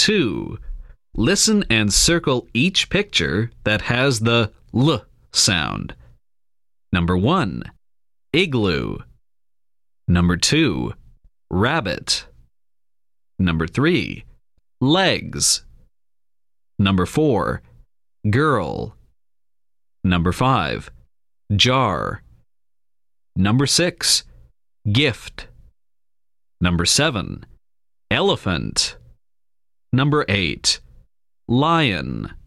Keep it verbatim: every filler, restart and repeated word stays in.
two. Listen and circle each picture that has the L sound. Number one, igloo. Number two, rabbit. Number three, legs. Number four, girl. Number five, jar. Number six, gift. Number seven, elephant. Number eight, lion.